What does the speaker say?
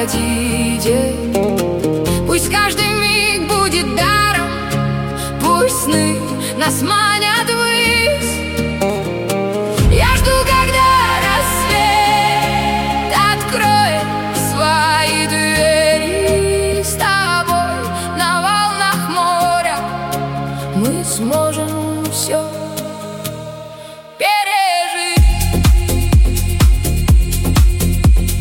хотите. Пусть каждый миг будет даром, пусть сны нас манят ввысь. Я жду, когда рассвет откроет свои двери. С тобой на волнах моря мы сможем все